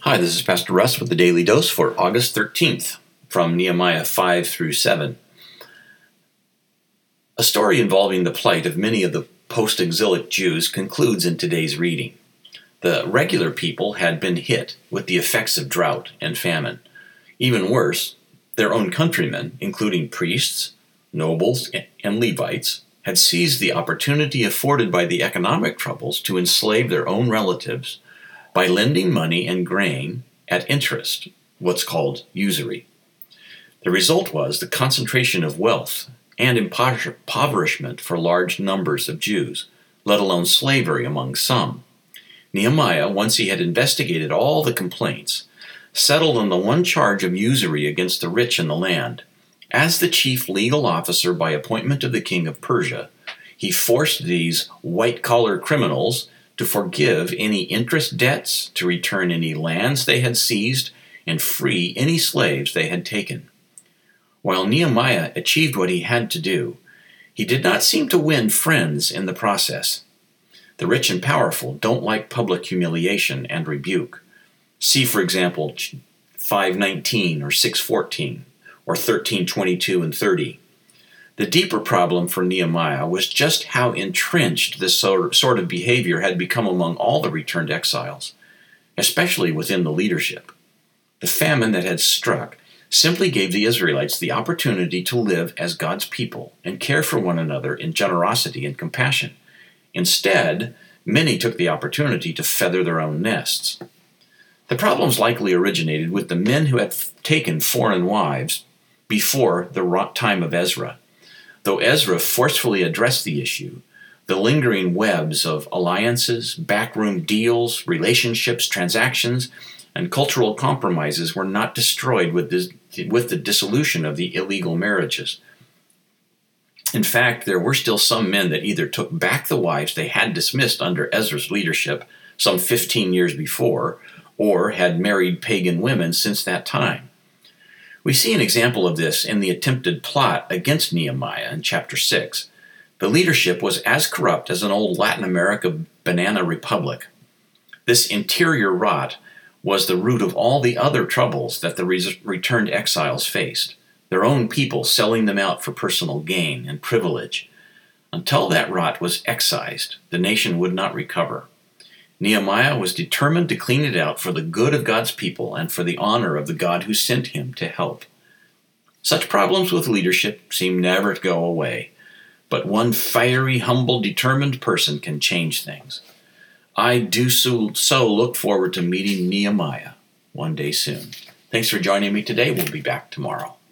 Hi, this is Pastor Russ with the Daily Dose for August 13th from Nehemiah 5 through 7. A story involving the plight of many of the post-exilic Jews concludes in today's reading. The regular people had been hit with the effects of drought and famine. Even worse, their own countrymen, including priests, nobles, and Levites, had seized the opportunity afforded by the economic troubles to enslave their own relatives by lending money and grain at interest, what's called usury. The result was the concentration of wealth and impoverishment for large numbers of Jews, let alone slavery among some. Nehemiah, once he had investigated all the complaints, settled on the one charge of usury against the rich in the land. As the chief legal officer by appointment of the king of Persia, he forced these white-collar criminals to forgive any interest debts, to return any lands they had seized, and free any slaves they had taken. While Nehemiah achieved what he had to do, he did not seem to win friends in the process. The rich and powerful don't like public humiliation and rebuke. See, for example, 5:19 or 6:14 or 13:22 and 30. The deeper problem for Nehemiah was just how entrenched this sort of behavior had become among all the returned exiles, especially within the leadership. The famine that had struck simply gave the Israelites the opportunity to live as God's people and care for one another in generosity and compassion. Instead, many took the opportunity to feather their own nests. The problems likely originated with the men who had taken foreign wives before the time of Ezra. Though Ezra forcefully addressed the issue, the lingering webs of alliances, backroom deals, relationships, transactions, and cultural compromises were not destroyed with the dissolution of the illegal marriages. In fact, there were still some men that either took back the wives they had dismissed under Ezra's leadership some 15 years before, or had married pagan women since that time. We see an example of this in the attempted plot against Nehemiah in chapter 6. The leadership was as corrupt as an old Latin America banana republic. This interior rot was the root of all the other troubles that the returned exiles faced, their own people selling them out for personal gain and privilege. Until that rot was excised, the nation would not recover. Nehemiah was determined to clean it out for the good of God's people and for the honor of the God who sent him to help. Such problems with leadership seem never to go away, but one fiery, humble, determined person can change things. I do so look forward to meeting Nehemiah one day soon. Thanks for joining me today. We'll be back tomorrow.